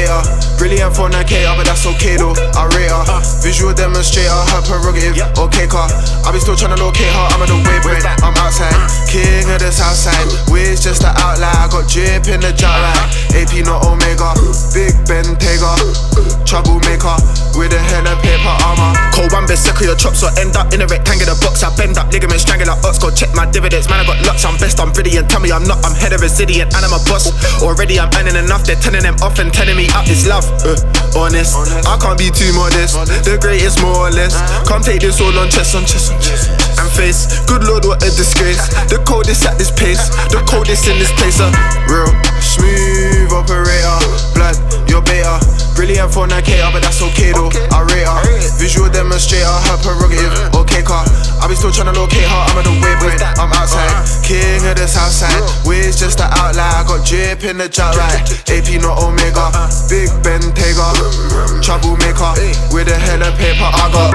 beta. Brilliant fornicator, but that's okay though. I rate her. Visual demonstrator, her prerogative. Okay, car. I be still tryna locate her. I'm at the waypoint. I'm outside. King of the south side. Wiz just the outline. I got drip in the jet line. AP not Omega. Big Bentayga. Troublemaker. With a hell of paper armor. Cold one best circle your chops or end up in a rectangular box. I bend up, ligament strangle like ox. Go check my dividends. Man, I got lots. I'm best, I'm brilliant. Tell me I'm not. I'm head of resilient and I'm a boss. Already I'm earning enough. They're turning them off and telling me up is love. Honest, I can't be too modest. The greatest, more or less. Can't take this all on chest, on chest, on chest. And face, good lord, what a disgrace. The coldest at this pace, the coldest in this place. Real smooth operator, blood, you're beta. Brilliant fornicator, but that's okay though. I rate her. Visual demonstrator, her prerogative. Okay, car. I be still tryna locate her. I'm at the waypoint. I'm outside. King of the south side. Wiz just the outline. I got drip in the jet right. AP not Omega. Big Bentayga. Troublemaker. With a hell of paper I got.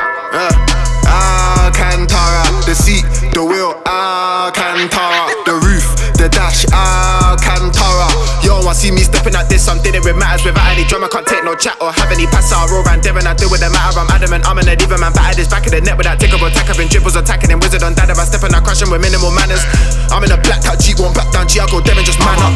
Alcantara. The seat, the wheel, Alcantara. The roof, the dash, Alcantara. Yo, I see me stepping at this, I'm dealing with matters without any drama. Can't take no chat or have any pass. I roll round Devon, I deal with the matter. I'm adamant, I'm an diva man. Battered this back of the net without tickable attack. I've been dribbles attacking him, wizard on dad. If I step and I crush him with minimal manners. I'm in a blacked out Jeep, won't back down G. I go Devon, just man up.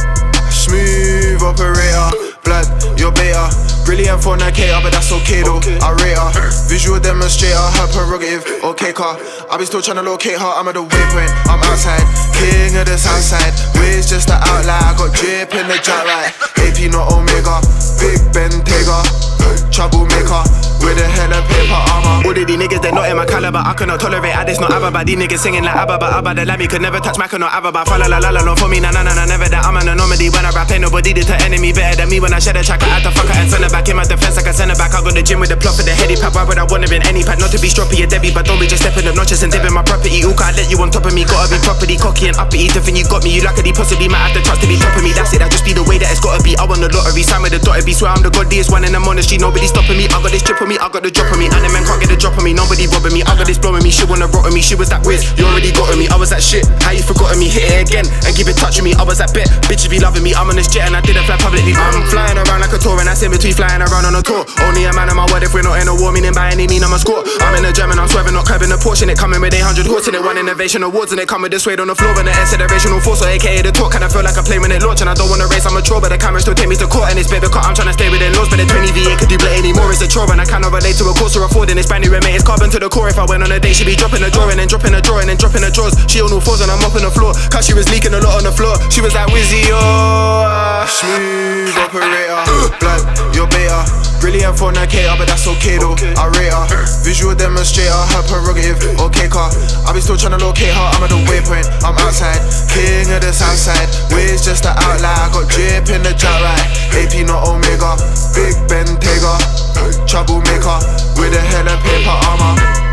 Smooth operator, blood, you're beta. Brilliant fornicator, but that's okay though. I rate her. Visual demonstrator, her prerogative. Okay, car. I be still tryna locate her. I'm at the waypoint. I'm outside. King of the south side. Wiz just the outline. I got drip in the jet right. AP not Omega. Big Bentayga. Troublemaker. With a hell of paper armor. All of these niggas, they're not in my caliber. I cannot tolerate this, not Abba. These niggas singing like Abba. The labby could never touch Mac or not Abba. Fa la la la la, not for me, nah, never that. I'm an anomaly when I rap. Ain't nobody did to enemy better than me. When I shed a track, I had to fuck her and send her back. In my defense, I can send her back. I got the gym with the plot for the heady pad. Why would I want her in any pad? Not to be stroppy or Debbie, but don't be just stepping up notches and dipping my property. Ooh, can't let you on top of me. Gotta be properly cocky and uppity. To think you got me, you luckily possibly might have the trust to be top of me. That's it, that just be the way that it's gotta be. I won the lottery, sign with the dotted B. Swear I'm the godliest one in the monastery. Nobody stopping me. I got this drip on me, I got the drop on me. And the man can't get the drop on me. Nobody robbing me. I got this blowing me. She wanna rot on me. She was that whiz. You already got on me. I was that shit. How you forgotten me? Hit it again and keep it touching me. I was that bet. Bitches be loving me. I'm on this jet and I didn't fly publicly. I'm flying around like a tour and that's in between flying around on a tour. Only a man of my word. If we're not in a war, meaning by any mean I'm a score. I'm in a German. I'm swerving, not curbing the Porsche. And it coming with 800 horse and it won innovation awards and it come with the suede on the floor and the acceleration force. So AKA the talk. Kinda feel like I play when it launch and I don't wanna race. I'm a troll, but the camera still take me to court and it's bit because I'm trying to stay within laws. But the 20 V8 could do blade anymore. It's a chore and I cannot relate to a course or afford. And it's brand new and mate, it's carbon to the core. If I went on a date, she'd be dropping a drawer and then dropping a drawer and then dropping the drawers. She on all fours and I'm mopping the floor. Cause she was leaking a lot on the floor. She was like Wizzy, oh. Smooth operator, blood, you're beta. Brilliant fornicator, but that's okay though. I rate her. Visual demonstrator, her prerogative. Okay, car. I be still tryna locate her. I'm at the waypoint. I'm outside. King of the south side. Wiz just the outline. I got drip in the jet right. AP not Omega. Big Bentayga. Troublemaker. With a hell of paper armor.